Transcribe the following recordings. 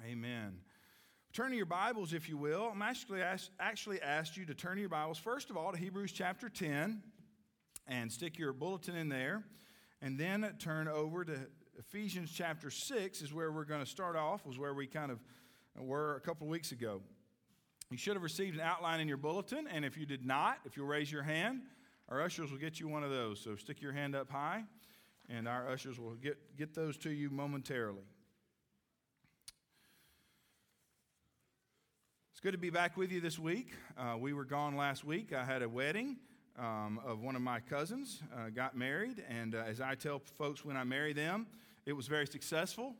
Amen. Turn to your Bibles, if you will. I'm actually asked you to turn to your Bibles, first of all, to Hebrews chapter 10, and stick your bulletin in there, and then turn over to Ephesians chapter 6 is where we're going to start off, was where we kind of were a couple of weeks ago. You should have received an outline in your bulletin, and if you did not, if you'll raise your hand, our ushers will get you one of those. So stick your hand up high, and our ushers will get those to you momentarily. It's good to be back with you this week. We were gone last week. I had a wedding of one of my cousins, got married, and as I tell folks when I marry them, it was very successful.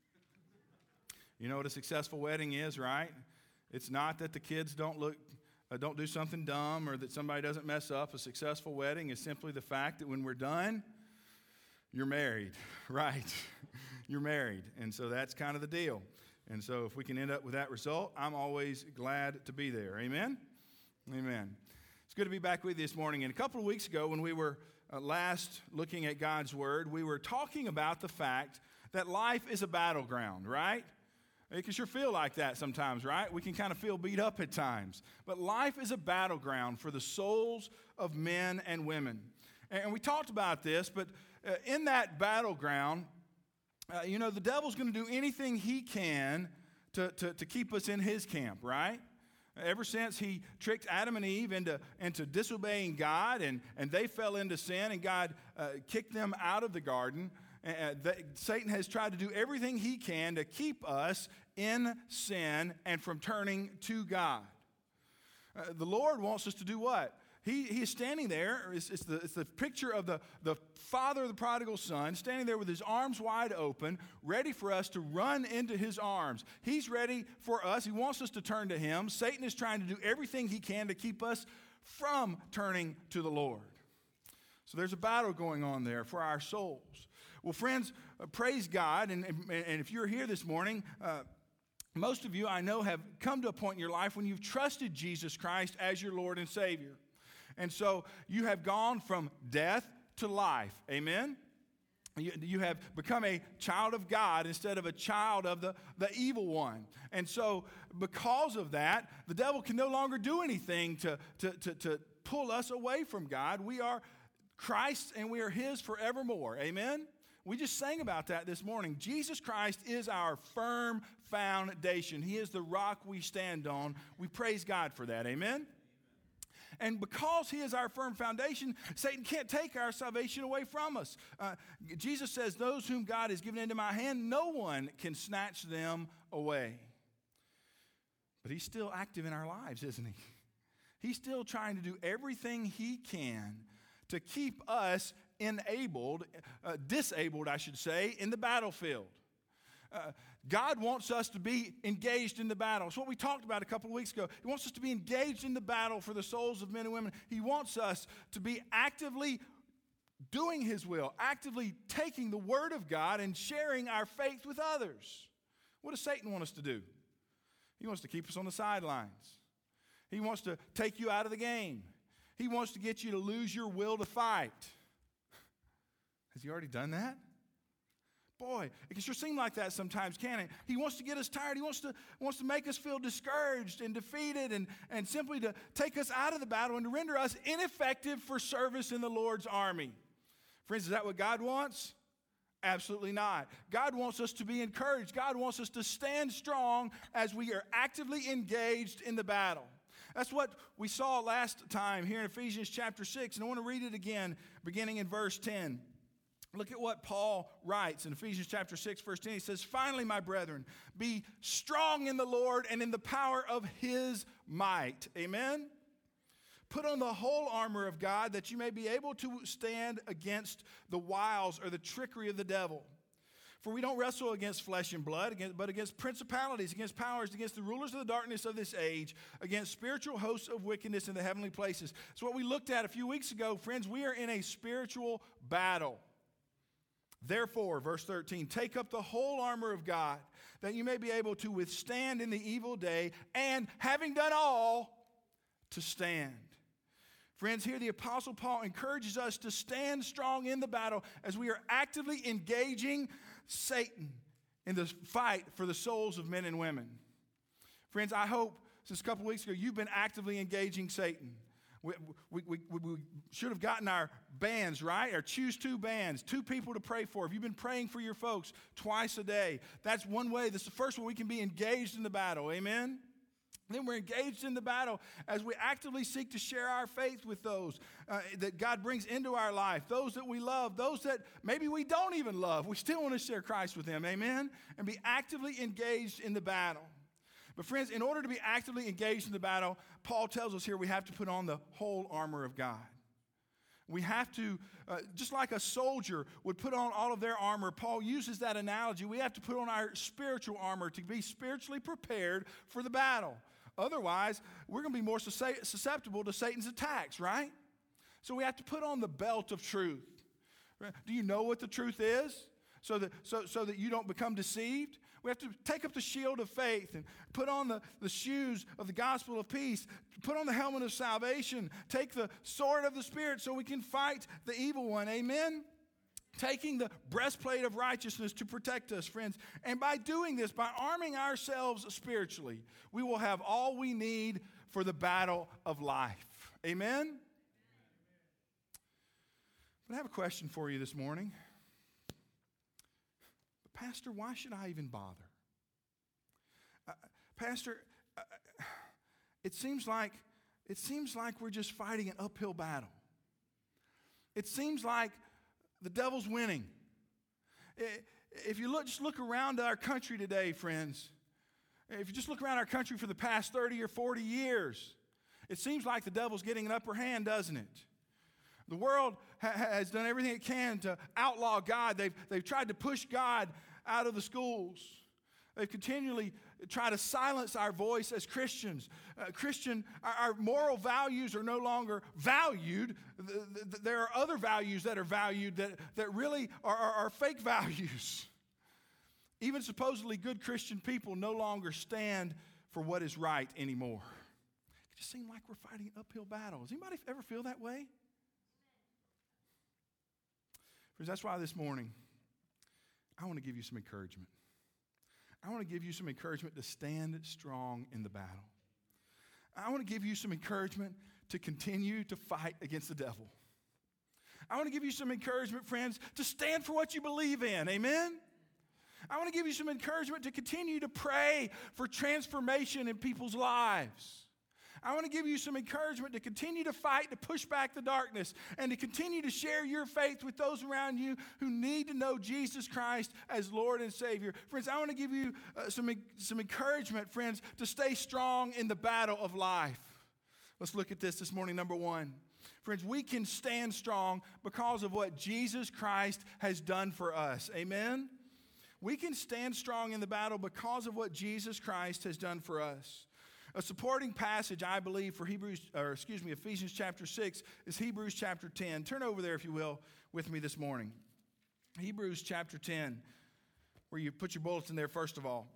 You know what a successful wedding is, right? It's not that the kids don't do something dumb or that somebody doesn't mess up. A successful wedding is simply the fact that when we're done, you're married, right? You're married, and so that's kind of the deal. And so if we can end up with that result, I'm always glad to be there. Amen? Amen. It's good to be back with you this morning. And a couple of weeks ago when we were last looking at God's Word, we were talking about the fact that life is a battleground, right? It can sure feel like that sometimes, right? We can kind of feel beat up at times. But life is a battleground for the souls of men and women. And we talked about this, but in that battleground, the devil's going to do anything he can to keep us in his camp, right? Ever since he tricked Adam and Eve into disobeying God, and they fell into sin, and God kicked them out of the garden, Satan has tried to do everything he can to keep us in sin and from turning to God. The Lord wants us to do what? He is standing there. It's the picture of the father of the prodigal son, standing there with his arms wide open, ready for us to run into his arms. He's ready for us. He wants us to turn to him. Satan is trying to do everything he can to keep us from turning to the Lord. So there's a battle going on there for our souls. Well, friends, praise God. And if you're here this morning, most of you I know have come to a point in your life when you've trusted Jesus Christ as your Lord and Savior. And so you have gone from death to life. Amen? You have become a child of God instead of a child of the evil one. And so because of that, the devil can no longer do anything to pull us away from God. We are Christ's and we are his forevermore. Amen? We just sang about that this morning. Jesus Christ is our firm foundation. He is the rock we stand on. We praise God for that. Amen? And because he is our firm foundation, Satan can't take our salvation away from us. Jesus says, those whom God has given into my hand, no one can snatch them away. But he's still active in our lives, isn't he? He's still trying to do everything he can to keep us disabled, I should say, in the battlefield. God wants us to be engaged in the battle. It's what we talked about a couple of weeks ago. He wants us to be engaged in the battle for the souls of men and women. He wants us to be actively doing his will, actively taking the word of God and sharing our faith with others. What does Satan want us to do? He wants to keep us on the sidelines. He wants to take you out of the game. He wants to get you to lose your will to fight. Has he already done that? Boy, it can sure seem like that sometimes, can't it? He wants to get us tired. He wants to make us feel discouraged and defeated and simply to take us out of the battle and to render us ineffective for service in the Lord's army. Friends, is that what God wants? Absolutely not. God wants us to be encouraged. God wants us to stand strong as we are actively engaged in the battle. That's what we saw last time here in Ephesians chapter 6, and I want to read it again, beginning in verse 10. Look at what Paul writes in Ephesians chapter 6, verse 10. He says, finally, my brethren, be strong in the Lord and in the power of his might. Amen? Put on the whole armor of God that you may be able to stand against the wiles or the trickery of the devil. For we don't wrestle against flesh and blood, but against principalities, against powers, against the rulers of the darkness of this age, against spiritual hosts of wickedness in the heavenly places. So what we looked at a few weeks ago, friends, we are in a spiritual battle. Therefore, verse 13, take up the whole armor of God, that you may be able to withstand in the evil day, and having done all, to stand. Friends, here the Apostle Paul encourages us to stand strong in the battle as we are actively engaging Satan in the fight for the souls of men and women. Friends, I hope since a couple weeks ago you've been actively engaging Satan. We should have gotten our bands, right? Our Choose Two bands, 2 people to pray for. If you've been praying for your folks twice a day, that's one way. This is the first way we can be engaged in the battle. Amen? Then we're engaged in the battle as we actively seek to share our faith with those that God brings into our life, those that we love, those that maybe we don't even love. We still want to share Christ with them, amen? And be actively engaged in the battle. But friends, in order to be actively engaged in the battle, Paul tells us here we have to put on the whole armor of God. We have to, just like a soldier would put on all of their armor, Paul uses that analogy. We have to put on our spiritual armor to be spiritually prepared for the battle. Otherwise, we're going to be more susceptible to Satan's attacks, right? So we have to put on the belt of truth. Do you know what the truth is? So that you don't become deceived? We have to take up the shield of faith and put on the shoes of the gospel of peace. Put on the helmet of salvation. Take the sword of the Spirit so we can fight the evil one. Amen? Taking the breastplate of righteousness to protect us, friends. And by doing this, by arming ourselves spiritually, we will have all we need for the battle of life. Amen? But I have a question for you this morning. Pastor, why should I even bother? Pastor, it seems like we're just fighting an uphill battle. It seems like the devil's winning. If you just look around our country today, friends, if you just look around our country for the past 30 or 40 years, it seems like the devil's getting an upper hand, doesn't it? The world has done everything it can to outlaw God. They've tried to push God out of the schools. They've continually tried to silence our voice as Christians. Our moral values are no longer valued. There are other values that are valued that really are fake values. Even supposedly good Christian people no longer stand for what is right anymore. It just seems like we're fighting an uphill battle. Does anybody ever feel that way? Friends, that's why this morning I want to give you some encouragement. I want to give you some encouragement to stand strong in the battle. I want to give you some encouragement to continue to fight against the devil. I want to give you some encouragement, friends, to stand for what you believe in. Amen? I want to give you some encouragement to continue to pray for transformation in people's lives. I want to give you some encouragement to continue to fight, to push back the darkness, and to continue to share your faith with those around you who need to know Jesus Christ as Lord and Savior. Friends, I want to give you some encouragement, friends, to stay strong in the battle of life. Let's look at this morning. Number one, friends, we can stand strong because of what Jesus Christ has done for us. Amen? We can stand strong in the battle because of what Jesus Christ has done for us. A supporting passage, I believe, for Ephesians chapter 6 is Hebrews chapter 10. Turn over there, if you will, with me this morning. Hebrews chapter 10, where you put your bulletin there first of all.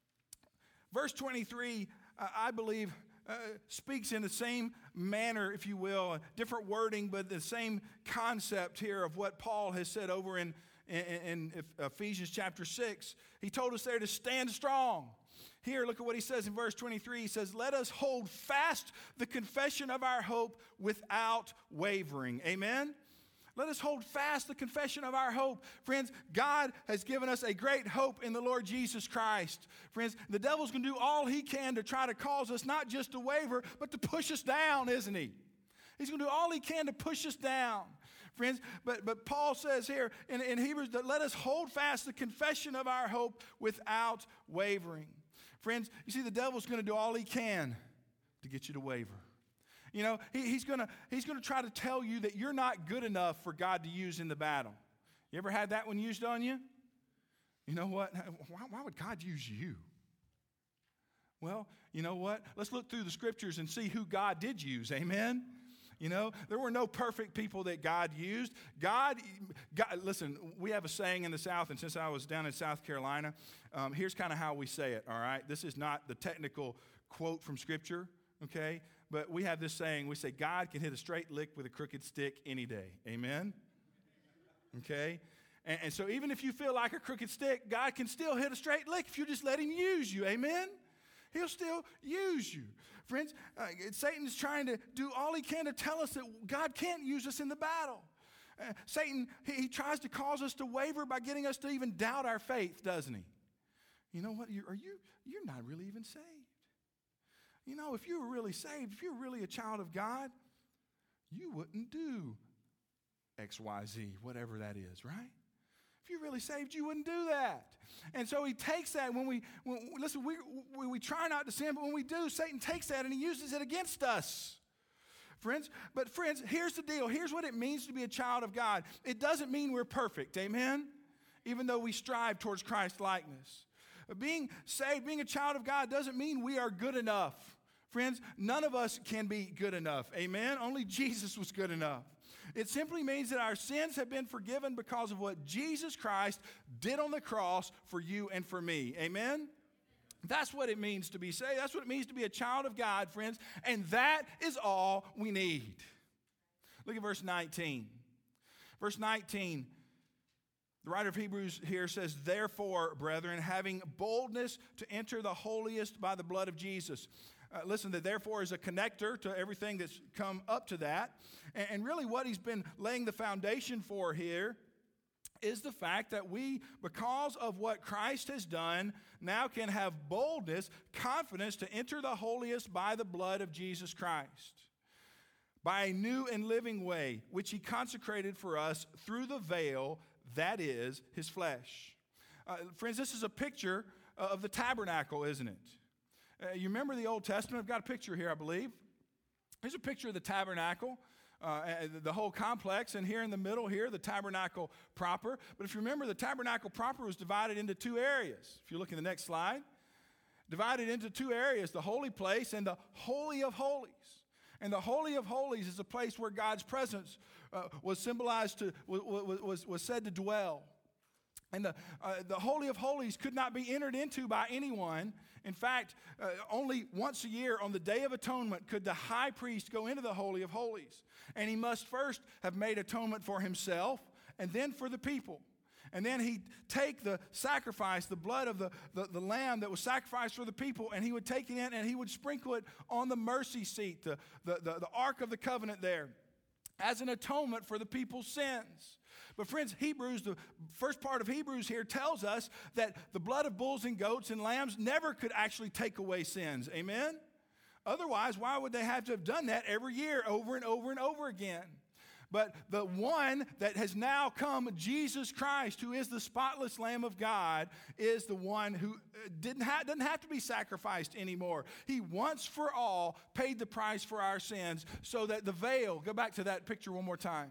Verse 23, I believe, speaks in the same manner, if you will, different wording, but the same concept here of what Paul has said over in Ephesians chapter 6. He told us there to stand strong. Here, look at what he says in verse 23. He says, let us hold fast the confession of our hope without wavering. Amen? Let us hold fast the confession of our hope. Friends, God has given us a great hope in the Lord Jesus Christ. Friends, the devil's going to do all he can to try to cause us not just to waver, but to push us down, isn't he? He's going to do all he can to push us down. Friends, but Paul says here in Hebrews that let us hold fast the confession of our hope without wavering. Friends, you see, the devil's going to do all he can to get you to waver. You know, he's going to try to tell you that you're not good enough for God to use in the battle. You ever had that one used on you? You know what? Why would God use you? Well, you know what? Let's look through the scriptures and see who God did use. Amen? You know, there were no perfect people that God used. God, listen, we have a saying in the South, and since I was down in South Carolina, here's kind of how we say it, all right? This is not the technical quote from Scripture, okay? But we have this saying, we say, God can hit a straight lick with a crooked stick any day. Amen? Okay? And so even if you feel like a crooked stick, God can still hit a straight lick if you just let him use you. Amen? He'll still use you. Friends, Satan is trying to do all he can to tell us that God can't use us in the battle. Satan, he tries to cause us to waver by getting us to even doubt our faith, doesn't he? You know what? You're not really even saved. You know, if you were really saved, if you were really a child of God, you wouldn't do X, Y, Z, whatever that is, right? If you're really saved, you wouldn't do that. And so he takes that when we try not to sin, but when we do, Satan takes that and he uses it against us. Friends, here's the deal. Here's what it means to be a child of God. It doesn't mean we're perfect, amen? Even though we strive towards Christ likeness. Being saved, being a child of God doesn't mean we are good enough. Friends, none of us can be good enough, amen? Only Jesus was good enough. It simply means that our sins have been forgiven because of what Jesus Christ did on the cross for you and for me. Amen? That's what it means to be saved. That's what it means to be a child of God, friends. And that is all we need. Look at verse 19. Verse 19, the writer of Hebrews here says, "Therefore, brethren, having boldness to enter the holiest by the blood of Jesus." Listen, that therefore is a connector to everything that's come up to that. And really what he's been laying the foundation for here is the fact that we, because of what Christ has done, now can have boldness, confidence to enter the holiest by the blood of Jesus Christ, by a new and living way, which he consecrated for us through the veil, that is, his flesh. Friends, this is a picture of the tabernacle, isn't it? You remember the Old Testament? I've got a picture here, I believe. Here's a picture of the tabernacle, the whole complex, and here in the middle here, the tabernacle proper. But if you remember, the tabernacle proper was divided into two areas. If you look in the next slide, divided into two areas, the holy place and the Holy of Holies. And the Holy of Holies is a place where God's presence was symbolized was said to dwell. And the Holy of Holies could not be entered into by anyone. In fact, only once a year on the Day of Atonement could the high priest go into the Holy of Holies. And he must first have made atonement for himself and then for the people. And then he'd take the sacrifice, the blood of the lamb that was sacrificed for the people, and he would take it in and he would sprinkle it on the mercy seat, the Ark of the Covenant there, as an atonement for the people's sins. But friends, Hebrews, the first part of Hebrews here tells us that the blood of bulls and goats and lambs never could actually take away sins. Amen? Otherwise, why would they have to have done that every year over and over and over again? But the one that has now come, Jesus Christ, who is the spotless Lamb of God, is the one who doesn't have to be sacrificed anymore. He once for all paid the price for our sins so that the veil, go back to that picture one more time.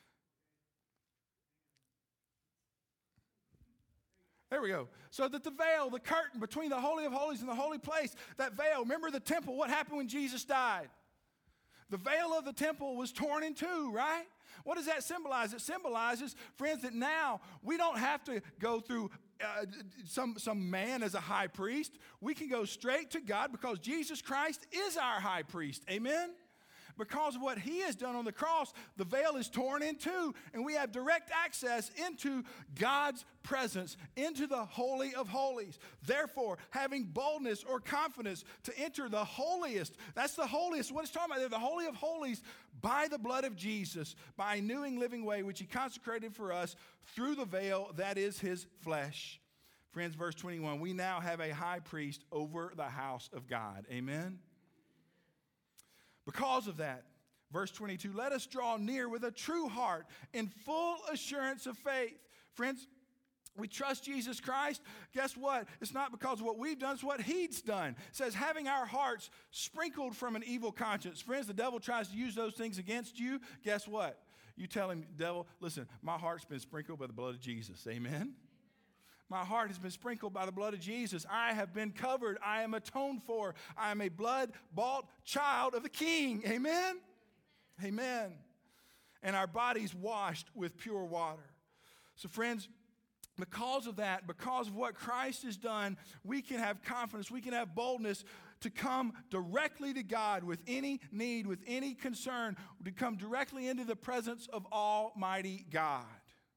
There we go. So that the veil, the curtain between the Holy of Holies and the holy place, that veil, remember the temple, what happened when Jesus died? The veil of the temple was torn in two, right? What does that symbolize? It symbolizes, friends, that now we don't have to go through some man as a high priest. We can go straight to God because Jesus Christ is our high priest. Amen? Because of what he has done on the cross, the veil is torn in two, and we have direct access into God's presence, into the Holy of Holies. Therefore, having boldness or confidence to enter the holiest, that's the holiest, what it's talking about there, the Holy of Holies, by the blood of Jesus, by a new and living way, which he consecrated for us through the veil, that is his flesh. Friends, verse 21, we now have a high priest over the house of God. Amen? Because of that, verse 22, let us draw near with a true heart in full assurance of faith. Friends, we trust Jesus Christ. Guess what? It's not because of what we've done, it's what he's done. It says, having our hearts sprinkled from an evil conscience. Friends, the devil tries to use those things against you. Guess what? You tell him, devil, listen, my heart's been sprinkled by the blood of Jesus. Amen? My heart has been sprinkled by the blood of Jesus. I have been covered. I am atoned for. I am a blood-bought child of the King. Amen? Amen. And our bodies washed with pure water. So friends, because of that, because of what Christ has done, we can have confidence, we can have boldness to come directly to God with any need, with any concern, to come directly into the presence of Almighty God.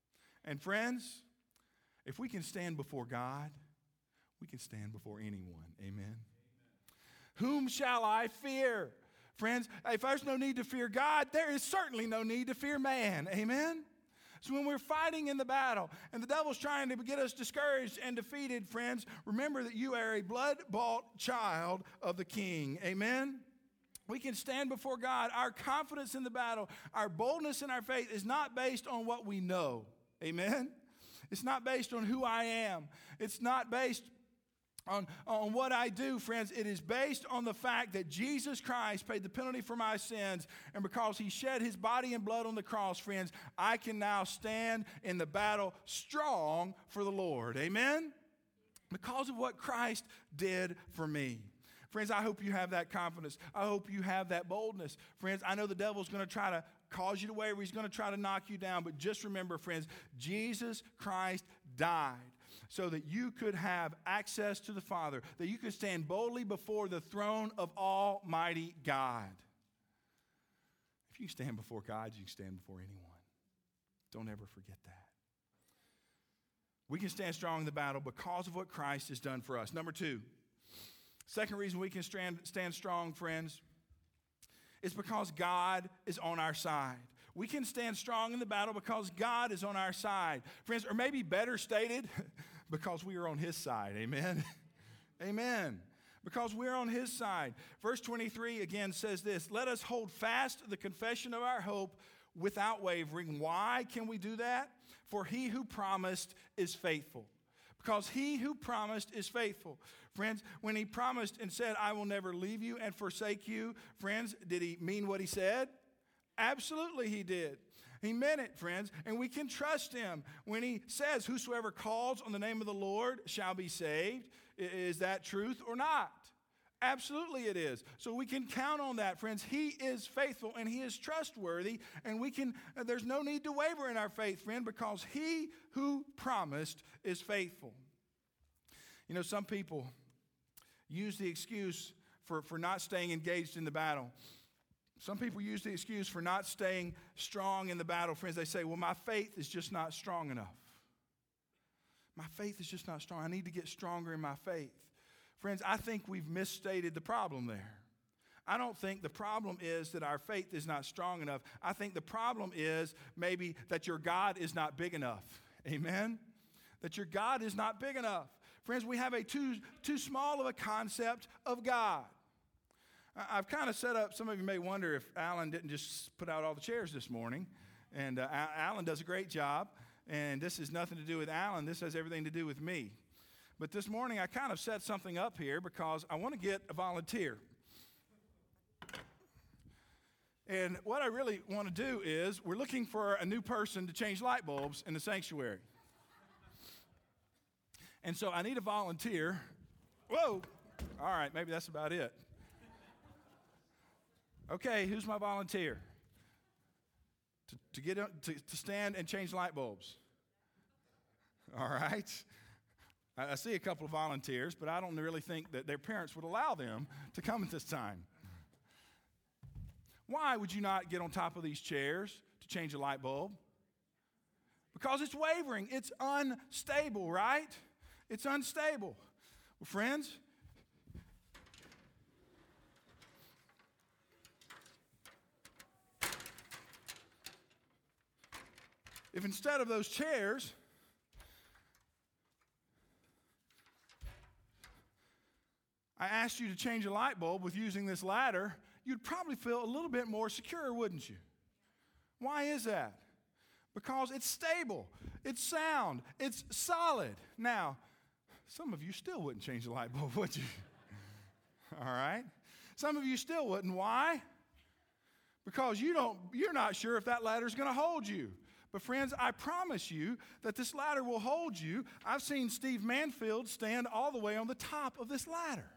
And friends, if we can stand before God, we can stand before anyone. Amen. Whom shall I fear? Friends, if there's no need to fear God, there is certainly no need to fear man. Amen? So when we're fighting in the battle and the devil's trying to get us discouraged and defeated, friends, remember that you are a blood-bought child of the King. Amen? We can stand before God. Our confidence in the battle, our boldness in our faith is not based on what we know. Amen? It's not based on who I am. It's not based on what I do, friends. It is based on the fact that Jesus Christ paid the penalty for my sins, and because he shed his body and blood on the cross, friends, I can now stand in the battle strong for the Lord. Amen? Because of what Christ did for me. Friends, I hope you have that confidence. I hope you have that boldness. Friends, I know the devil's going to try to cause you to waver. He's going to try to knock you down, but just remember, friends, Jesus Christ died so that you could have access to the Father, that you could stand boldly before the throne of Almighty God. If you stand before God, you can stand before anyone. Don't ever forget that. We can stand strong in the battle because of what Christ has done for us. Number two, second reason we can stand strong, friends, is because God is on our side. We can stand strong in the battle because God is on our side. Friends, or maybe better stated, because we are on his side. Amen? Amen. Because we're on his side. Verse 23 again says this, let us hold fast the confession of our hope without wavering. Why can we do that? For he who promised is faithful. Because he who promised is faithful. Friends, when he promised and said, I will never leave you and forsake you, friends, did he mean what he said? Absolutely he did. He meant it, friends, and we can trust him when he says, whosoever calls on the name of the Lord shall be saved. Is that truth or not? Absolutely it is. So we can count on that, friends. He is faithful and he is trustworthy, and there's no need to waver in our faith, friend, because he who promised is faithful. You know, some people use the excuse for not staying engaged in the battle. Some people use the excuse for not staying strong in the battle. Friends, they say, well, my faith is just not strong enough. My faith is just not strong. I need to get stronger in my faith. Friends, I think we've misstated the problem there. I don't think the problem is that our faith is not strong enough. I think the problem is maybe that your God is not big enough. Amen? That your God is not big enough. Friends, we have a too small of a concept of God. I've kind of set up, some of you may wonder if Alan didn't just put out all the chairs this morning. And Alan does a great job. And this has nothing to do with Alan. This has everything to do with me. But this morning I kind of set something up here because I want to get a volunteer. And what I really want to do is we're looking for a new person to change light bulbs in the sanctuary. And so I need a volunteer. Whoa! All right, maybe that's about it. Okay, who's my volunteer? To stand and change light bulbs. All right. I see a couple of volunteers, but I don't really think that their parents would allow them to come at this time. Why would you not get on top of these chairs to change a light bulb? Because it's wavering. It's unstable, right? It's unstable. Well, friends, if instead of those chairs, I asked you to change a light bulb with using this ladder, you'd probably feel a little bit more secure, wouldn't you? Why is that? Because it's stable, it's sound, it's solid. Now, some of you still wouldn't change the light bulb, would you? All right? Some of you still wouldn't. Why? Because you're not sure if that ladder's going to hold you. But friends, I promise you that this ladder will hold you. I've seen Steve Manfield stand all the way on the top of this ladder.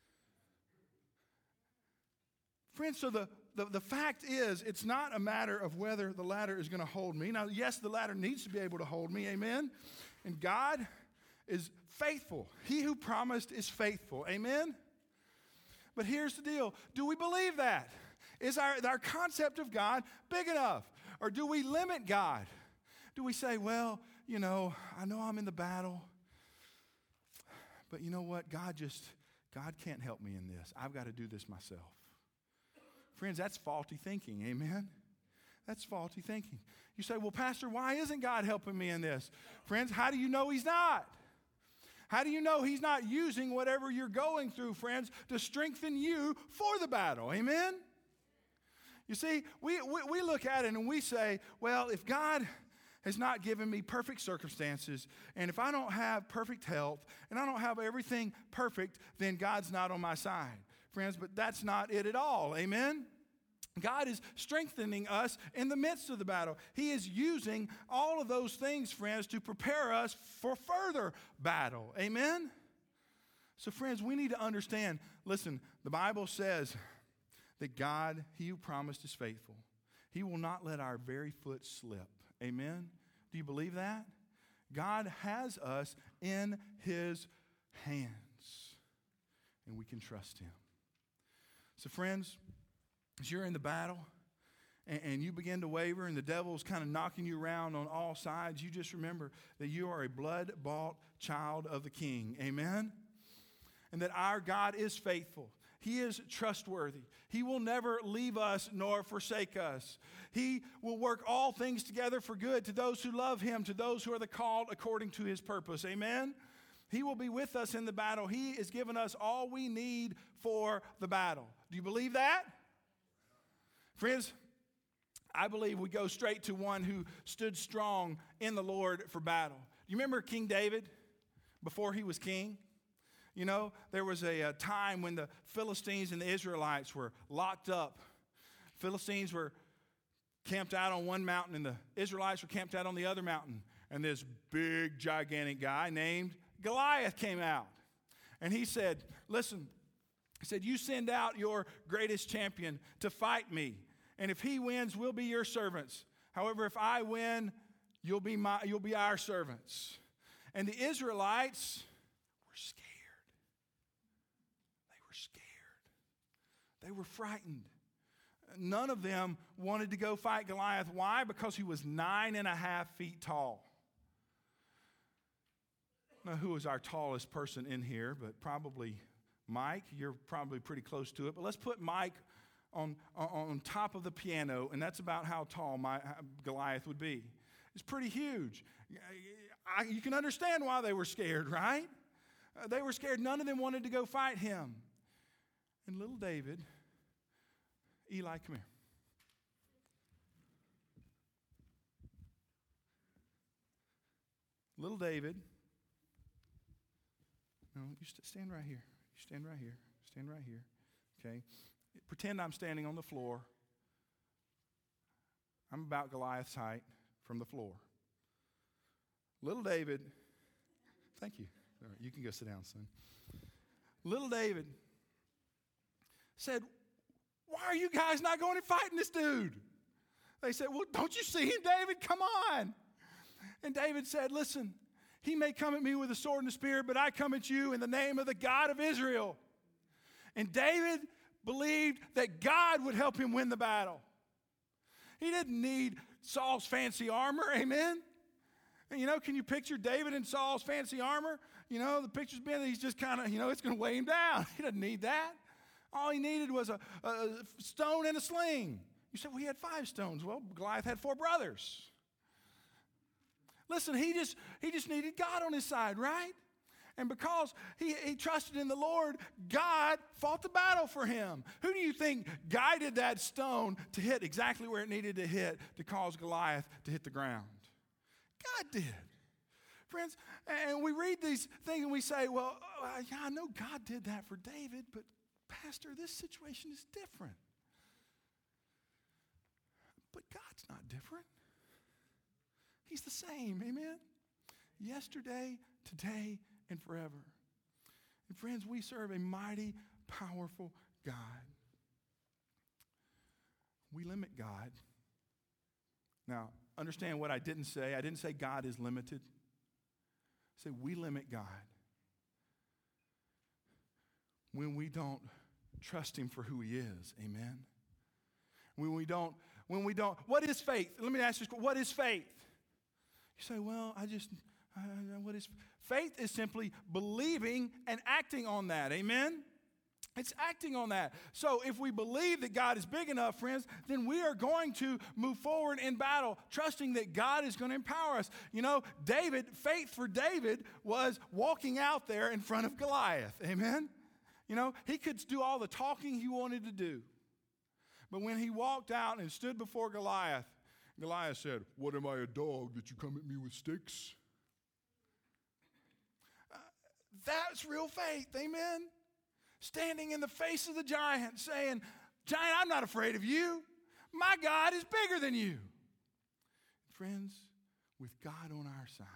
Friends, so the fact is, it's not a matter of whether the ladder is going to hold me. Now, yes, the ladder needs to be able to hold me, amen? And God is faithful. He who promised is faithful, amen? But here's the deal. Do we believe that? Is our concept of God big enough? Or do we limit God? Do we say, well, I know I'm in the battle, but you know what? God can't help me in this. I've got to do this myself. Friends, that's faulty thinking, amen? That's faulty thinking. You say, well, Pastor, why isn't God helping me in this? Friends, how do you know He's not? How do you know He's not using whatever you're going through, friends, to strengthen you for the battle? Amen? You see, we look at it and we say, well, if God has not given me perfect circumstances, and if I don't have perfect health, and I don't have everything perfect, then God's not on my side. Friends, but that's not it at all. Amen? God is strengthening us in the midst of the battle. He is using all of those things, friends, to prepare us for further battle. Amen? So, friends, we need to understand, listen, the Bible says that God, He who promised is faithful. He will not let our very foot slip. Amen? Do you believe that? God has us in His hands, and we can trust Him. So, friends, as you're in the battle and you begin to waver and the devil's kind of knocking you around on all sides, you just remember that you are a blood-bought child of the King. Amen? And that our God is faithful. He is trustworthy. He will never leave us nor forsake us. He will work all things together for good to those who love Him, to those who are the called according to His purpose. Amen? He will be with us in the battle. He has given us all we need for the battle. Do you believe that? Friends, I believe we go straight to one who stood strong in the Lord for battle. You remember King David before he was king? You know, there was a time when the Philistines and the Israelites were locked up. Philistines were camped out on one mountain, and the Israelites were camped out on the other mountain. And this big, gigantic guy named Goliath came out. And he said, listen, he said, you send out your greatest champion to fight me. And if he wins, we'll be your servants. However, if I win, you'll be our servants. And the Israelites were scared. They were scared. They were frightened. None of them wanted to go fight Goliath. Why? Because he was 9.5 feet tall. Now, who is our tallest person in here? But probably Mike. You're probably pretty close to it. But let's put Mike on top of the piano, and that's about how tall Goliath would be. It's pretty huge. You can understand why they were scared, right? They were scared. None of them wanted to go fight him. And little David, Eli, come here. Little David, no, you stand right here. You stand right here. Stand right here. Okay? Pretend I'm standing on the floor. I'm about Goliath's height from the floor. Little David, thank you. All right, you can go sit down, son. Little David said, why are you guys not going and fighting this dude? They said, well, don't you see him, David? Come on. And David said, listen, he may come at me with a sword and a spear, but I come at you in the name of the God of Israel. And David believed that God would help him win the battle. He didn't need Saul's fancy armor, amen? And can you picture David in Saul's fancy armor? The picture's been that he's just kind of, it's going to weigh him down. He doesn't need that. All he needed was a stone and a sling. You said, well, he had 5 stones. Well, Goliath had 4 brothers. Listen, he just needed God on his side, right? And because he trusted in the Lord, God fought the battle for him. Who do you think guided that stone to hit exactly where it needed to hit to cause Goliath to hit the ground? God did. Friends, and we read these things and we say, well, yeah, I know God did that for David, but Pastor, this situation is different. But God's not different. He's the same, amen? Yesterday, today, and forever. And friends, we serve a mighty, powerful God. We limit God. Now, understand what I didn't say. I didn't say God is limited. I said we limit God when we don't trust Him for who He is. Amen? When we don't, what is faith? Let me ask you, what is faith? You say, well, what is faith? Is simply believing and acting on that. Amen? It's acting on that. So if we believe that God is big enough, friends, then we are going to move forward in battle, trusting that God is going to empower us. You know, faith for David was walking out there in front of Goliath. Amen? You know, he could do all the talking he wanted to do. But when he walked out and stood before Goliath, Goliath said, "What am I, a dog, that you come at me with sticks?" That's real faith. Amen? Standing in the face of the giant saying, "Giant, I'm not afraid of you. My God is bigger than you." Friends, with God on our side,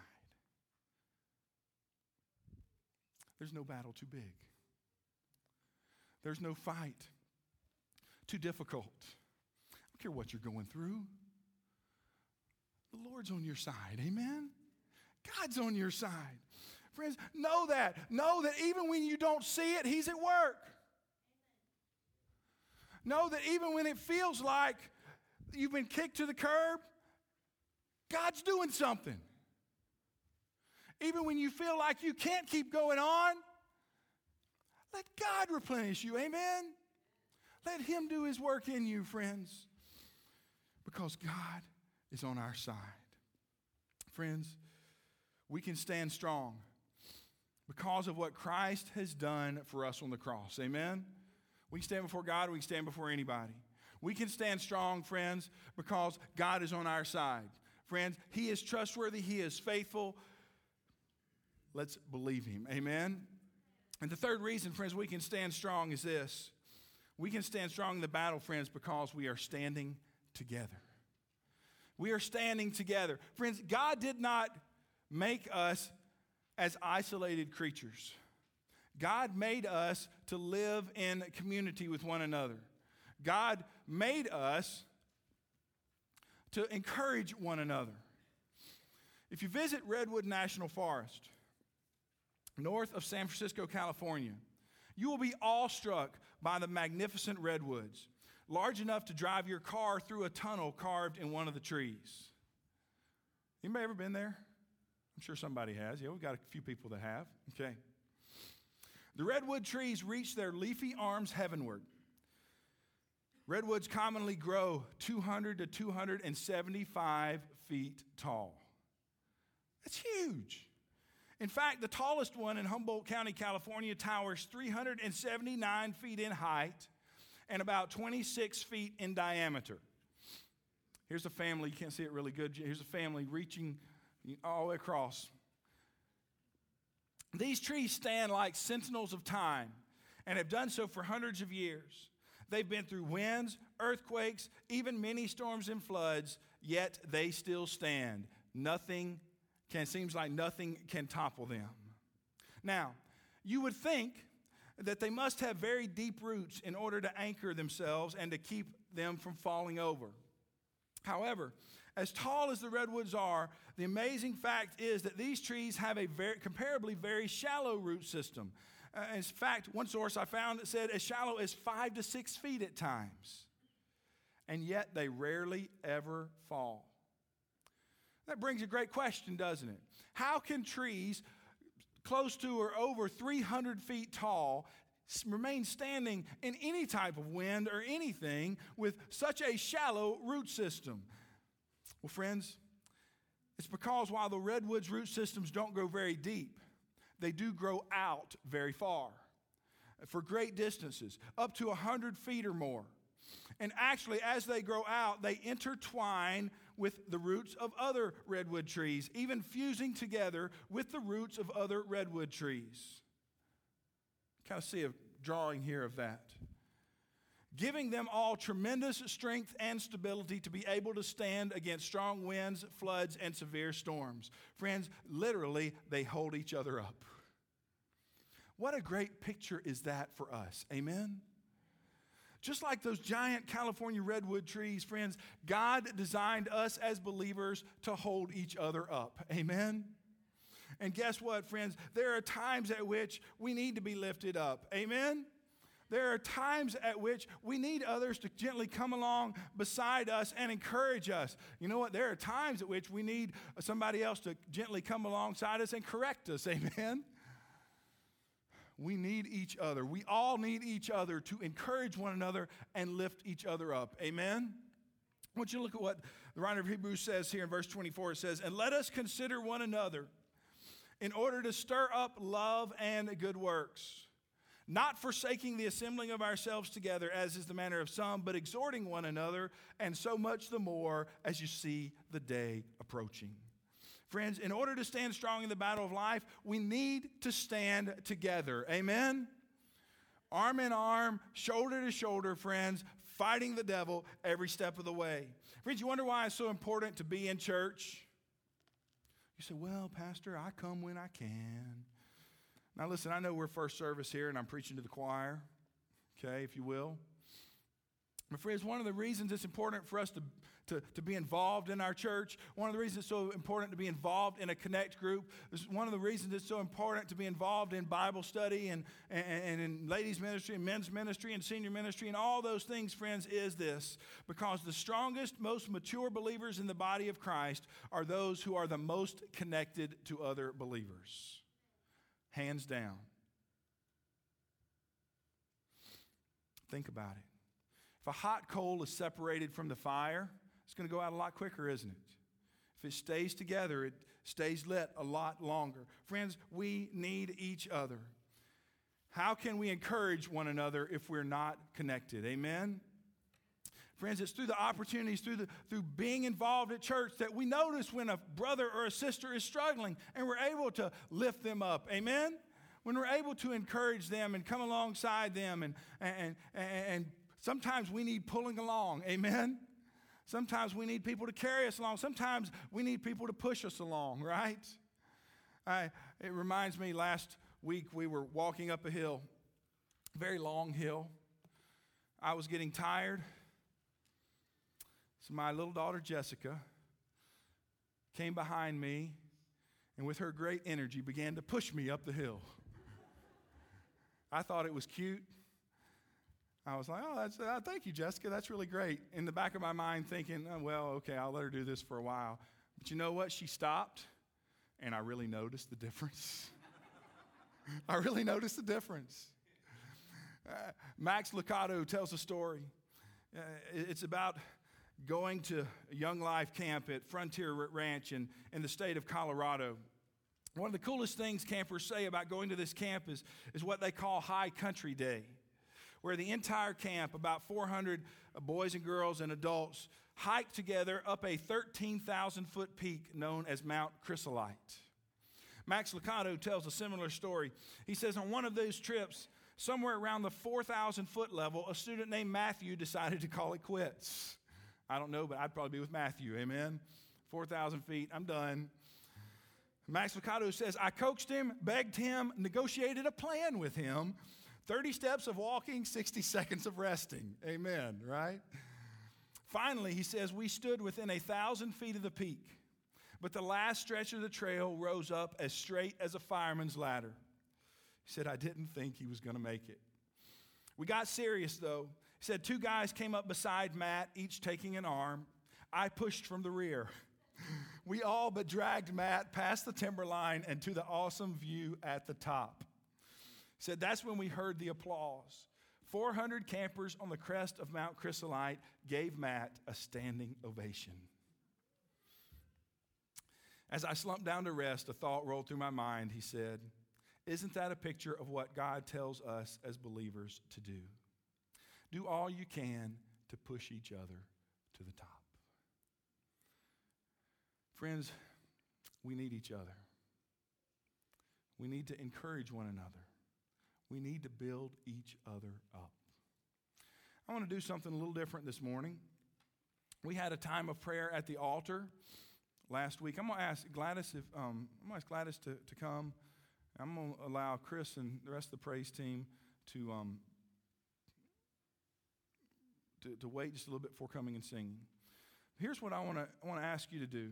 there's no battle too big. There's no fight too difficult. I don't care what you're going through. The Lord's on your side. Amen? God's on your side. Friends, know that. Know that even when you don't see it, He's at work. Know that even when it feels like you've been kicked to the curb, God's doing something. Even when you feel like you can't keep going on, let God replenish you. Amen? Let Him do His work in you, friends, because God is on our side. Friends, we can stand strong because of what Christ has done for us on the cross. Amen? We can stand before God, we can stand before anybody. We can stand strong, friends, because God is on our side. Friends, He is trustworthy, He is faithful. Let's believe Him. Amen? And the third reason, friends, we can stand strong is this. We can stand strong in the battle, friends, because we are standing together. We are standing together. Friends, God did not make us as isolated creatures. God made us to live in community with one another. God made us to encourage one another. If you visit Redwood National Forest, north of San Francisco, California, you will be awestruck by the magnificent redwoods, large enough to drive your car through a tunnel carved in one of the trees. Anybody ever been there? I'm sure somebody has. Yeah, we've got a few people that have. Okay. The redwood trees reach their leafy arms heavenward. Redwoods commonly grow 200 to 275 feet tall. That's huge. In fact, the tallest one in Humboldt County, California, towers 379 feet in height and about 26 feet in diameter. Here's a family. You can't see it really good. Here's a family reaching all the way across. These trees stand like sentinels of time and have done so for hundreds of years. They've been through winds, earthquakes, even many storms and floods, yet they still stand. Seems like nothing can topple them. Now, you would think that they must have very deep roots in order to anchor themselves and to keep them from falling over. However, as tall as the redwoods are, the amazing fact is that these trees have a comparably very shallow root system. In fact, one source I found that said as shallow as 5 to 6 feet at times. And yet they rarely ever fall. That brings a great question, doesn't it? How can trees close to or over 300 feet tall remain standing in any type of wind or anything with such a shallow root system? Well, friends, it's because while the redwood's root systems don't grow very deep, they do grow out very far for great distances, up to 100 feet or more. And actually, as they grow out, they intertwine with the roots of other redwood trees, even fusing together with the roots of other redwood trees. Kind of see a drawing here of that. Giving them all tremendous strength and stability to be able to stand against strong winds, floods, and severe storms. Friends, literally, they hold each other up. What a great picture is that for us. Amen? Just like those giant California redwood trees, friends, God designed us as believers to hold each other up. Amen? And guess what, friends? There are times at which we need to be lifted up. Amen? There are times at which we need others to gently come along beside us and encourage us. You know what? There are times at which we need somebody else to gently come alongside us and correct us. Amen? We need each other. We all need each other to encourage one another and lift each other up. Amen? I want you to look at what the writer of Hebrews says here in verse 24. It says, "And let us consider one another in order to stir up love and good works, not forsaking the assembling of ourselves together, as is the manner of some, but exhorting one another, and so much the more as you see the day approaching." Friends, in order to stand strong in the battle of life, we need to stand together. Amen? Arm in arm, shoulder to shoulder, friends, fighting the devil every step of the way. Friends, you wonder why it's so important to be in church? You say, "Well, Pastor, I come when I can." Now listen, I know we're first service here and I'm preaching to the choir, okay, if you will. But friends, one of the reasons it's important for us to be involved in our church, one of the reasons it's so important to be involved in a Connect group, is one of the reasons it's so important to be involved in Bible study and in ladies ministry and men's ministry and senior ministry and all those things, friends, is this: because the strongest, most mature believers in the body of Christ are those who are the most connected to other believers. Hands down. Think about it. If a hot coal is separated from the fire, it's going to go out a lot quicker, isn't it? If it stays together, it stays lit a lot longer. Friends, we need each other. How can we encourage one another if we're not connected? Amen? Friends, it's through the opportunities, through being involved at church that we notice when a brother or a sister is struggling and we're able to lift them up. Amen? When we're able to encourage them and come alongside them and sometimes we need pulling along. Amen? Sometimes we need people to carry us along. Sometimes we need people to push us along, right? It reminds me, last week we were walking up a hill, a very long hill. I was getting tired. So my little daughter Jessica came behind me and with her great energy began to push me up the hill. I thought it was cute. I was like, thank you, Jessica. That's really great. In the back of my mind thinking, okay, I'll let her do this for a while. But you know what? She stopped, and I really noticed the difference. I really noticed the difference. Max Lucado tells a story. It's about going to a Young Life camp at Frontier Ranch in the state of Colorado. One of the coolest things campers say about going to this camp is what they call High Country Day, where the entire camp, about 400 boys and girls and adults, hike together up a 13,000-foot peak known as Mount Chrysolite. Max Lucado tells a similar story. He says on one of those trips, somewhere around the 4,000-foot level, a student named Matthew decided to call it quits. I don't know, but I'd probably be with Matthew, amen? 4,000 feet, I'm done. Max Lucado says, I coaxed him, begged him, negotiated a plan with him. 30 steps of walking, 60 seconds of resting. Amen, right? Finally, he says, we stood within 1,000 feet of the peak, but the last stretch of the trail rose up as straight as a fireman's ladder. He said, I didn't think he was going to make it. We got serious, though. He said, 2 guys came up beside Matt, each taking an arm. I pushed from the rear. We all but dragged Matt past the timberline and to the awesome view at the top. He said, that's when we heard the applause. 400 campers on the crest of Mount Chrysolite gave Matt a standing ovation. As I slumped down to rest, a thought rolled through my mind. He said, isn't that a picture of what God tells us as believers to do? Do all you can to push each other to the top. Friends, we need each other. We need to encourage one another. We need to build each other up. I want to do something a little different this morning. We had a time of prayer at the altar last week. I'm going to ask Gladys to come. I'm going to allow Chris and the rest of the praise team to wait just a little bit before coming and singing. Here's what I want to ask you to do.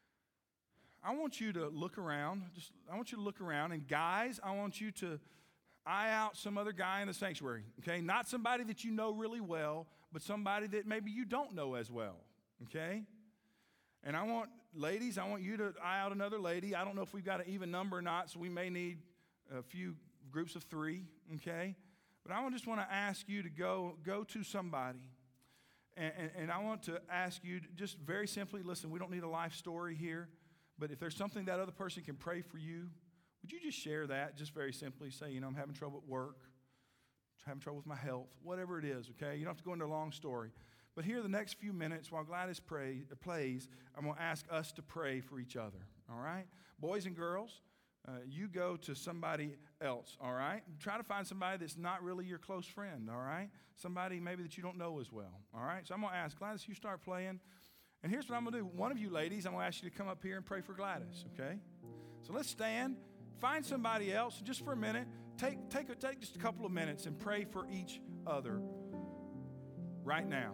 I want you to look around. I want you to look around, and guys, I want you to eye out some other guy in the sanctuary, okay? Not somebody that you know really well, but somebody that maybe you don't know as well, okay? And ladies, I want you to eye out another lady. I don't know if we've got an even number or not, so we may need a few groups of 3, okay? But I just want to ask you to go to somebody. And I want to ask you to just very simply, listen, we don't need a life story here, but if there's something that other person can pray for you, would you just share that just very simply? Say, I'm having trouble at work, having trouble with my health, whatever it is, okay? You don't have to go into a long story. But here, the next few minutes, while Gladys plays, I'm going to ask us to pray for each other, all right? Boys and girls, you go to somebody else, all right? Try to find somebody that's not really your close friend, all right? Somebody maybe that you don't know as well, all right? So I'm going to ask Gladys, you start playing. And here's what I'm going to do. One of you ladies, I'm going to ask you to come up here and pray for Gladys, okay? So let's stand. Find somebody else just for a minute. Take just a couple of minutes and pray for each other right now.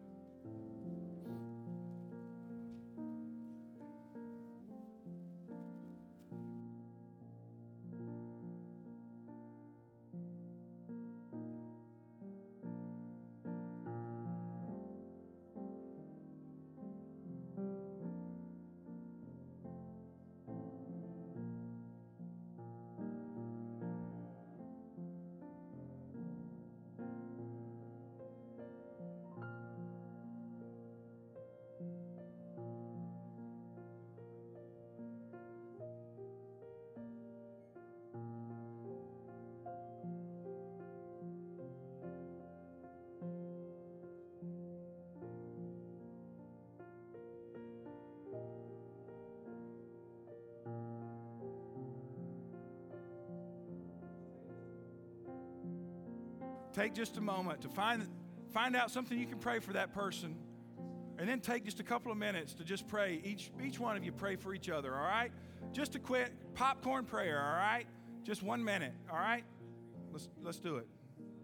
Take just a moment to find out something you can pray for that person, and then take just a couple of minutes to just pray. Each one of you pray for each other, all right? Just a quick popcorn prayer, all right? Just 1 minute, all right? Let's do it.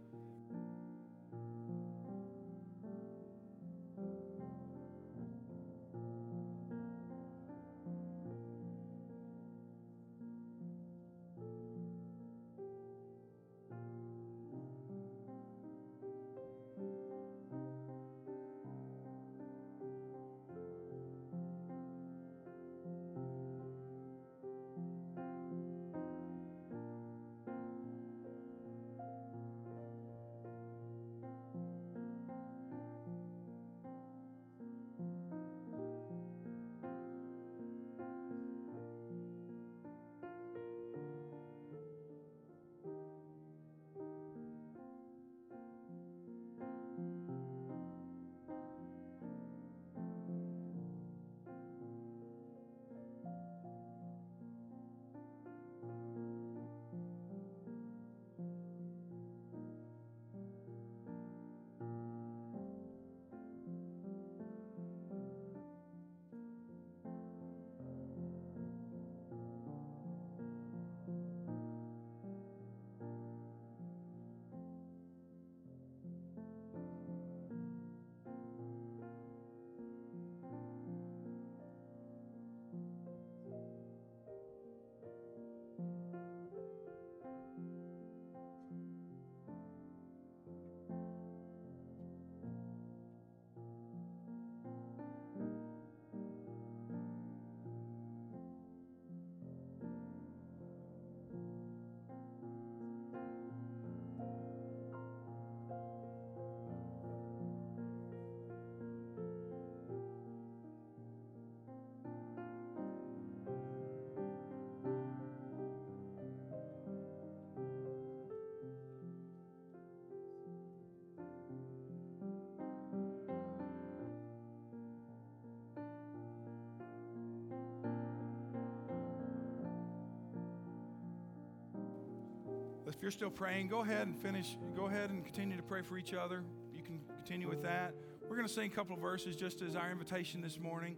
If you're still praying, go ahead and finish. Go ahead and continue to pray for each other. You can continue with that. We're going to sing a couple of verses just as our invitation this morning.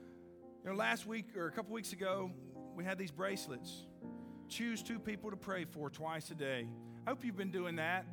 Last week or a couple weeks ago, we had these bracelets. Choose 2 people to pray for twice a day. I hope you've been doing that.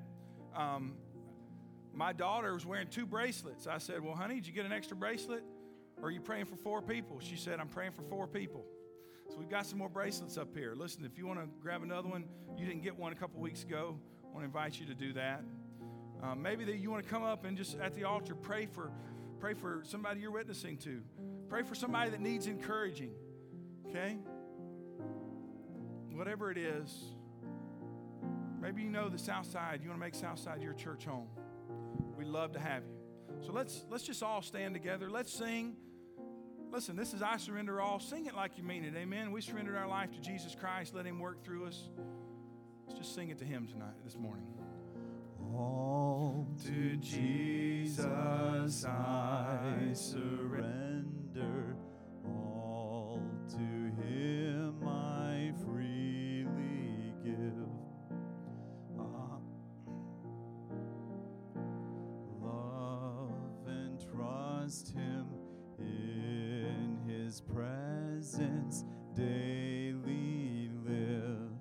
My daughter was wearing 2 bracelets. I said, well, honey, did you get an extra bracelet? Or are you praying for 4 people? She said, I'm praying for 4 people. So we've got some more bracelets up here. Listen, if you want to grab another one, you didn't get one a couple weeks ago, I want to invite you to do that. Maybe that you want to come up and just at the altar pray for somebody you're witnessing to. Pray for somebody that needs encouraging, okay? Whatever it is. Maybe you know the Southside. You want to make Southside your church home. We'd love to have you. So let's just all stand together. Let's sing. Listen, this is I Surrender All. Sing it like you mean it. Amen. We surrendered our life to Jesus Christ. Let him work through us. Let's just sing it to him this morning. All to Jesus I surrender. All to him I freely give. Love and trust him in his presence daily live.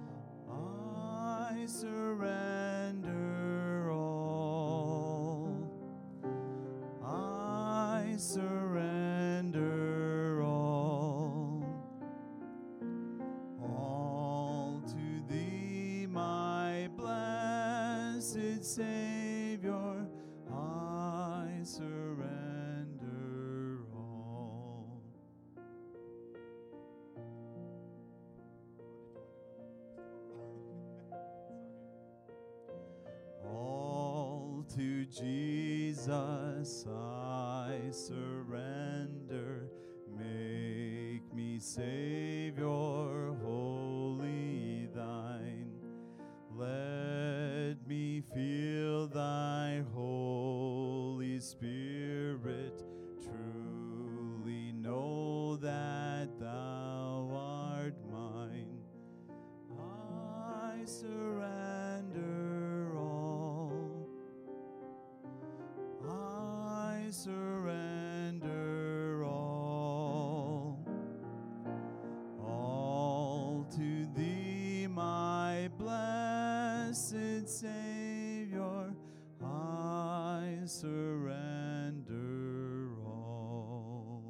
I surrender all. I surrender all. All to thee, my blessed Savior, I surrender all. All to Jesus I surrender. Make me Savior, wholly thine. Let me feel thy Holy Spirit. Truly know that thou art mine. I surrender all. I surrender all. All to thee, my blessed Savior, I surrender all.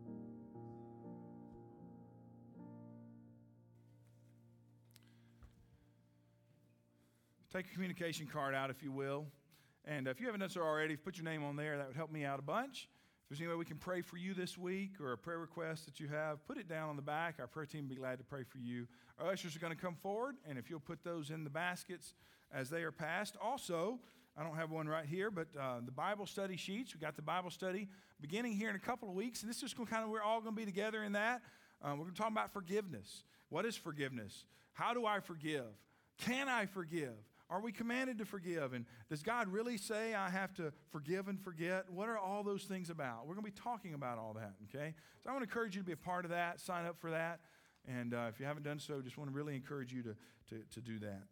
Take a communication card out, if you will. And if you haven't done so already, put your name on there. That would help me out a bunch. If there's any way we can pray for you this week or a prayer request that you have, put it down on the back. Our prayer team will be glad to pray for you. Our ushers are going to come forward, and if you'll put those in the baskets as they are passed. Also, I don't have one right here, but the Bible study sheets. We got the Bible study beginning here in a couple of weeks, and this is just we're all going to be together in that. We're going to talk about forgiveness. What is forgiveness? How do I forgive? Can I forgive? Are we commanded to forgive? And does God really say I have to forgive and forget? What are all those things about? We're going to be talking about all that, okay? So I want to encourage you to be a part of that, sign up for that. And if you haven't done so, just want to really encourage you to do that.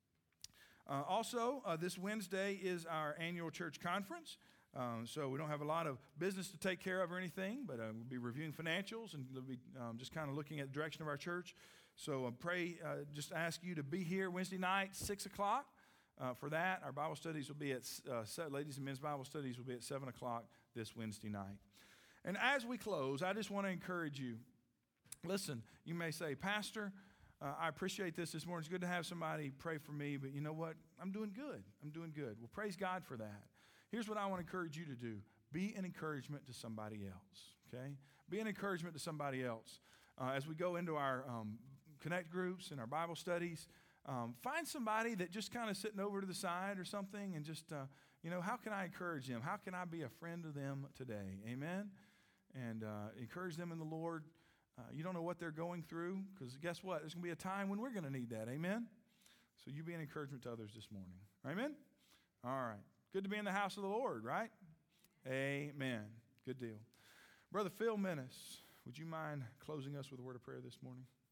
Also, this Wednesday is our annual church conference. So we don't have a lot of business to take care of or anything, but we'll be reviewing financials and we'll be just kind of looking at the direction of our church. So just ask you to be here Wednesday night, 6 o'clock. For that, our Bible studies will be at, ladies and men's Bible studies will be at 7 o'clock this Wednesday night. And as we close, I just want to encourage you. Listen, you may say, Pastor, I appreciate this morning. It's good to have somebody pray for me, but you know what? I'm doing good. Well, praise God for that. Here's what I want to encourage you to do. Be an encouragement to somebody else, okay? Be an encouragement to somebody else. As we go into our connect groups and our Bible studies, find somebody that just kind of sitting over to the side or something and just, how can I encourage them? How can I be a friend to them today? Amen? And encourage them in the Lord. You don't know what they're going through because guess what? There's going to be a time when we're going to need that. Amen? So you be an encouragement to others this morning. Amen? All right. Good to be in the house of the Lord, right? Amen. Good deal. Brother Phil Menace, would you mind closing us with a word of prayer this morning?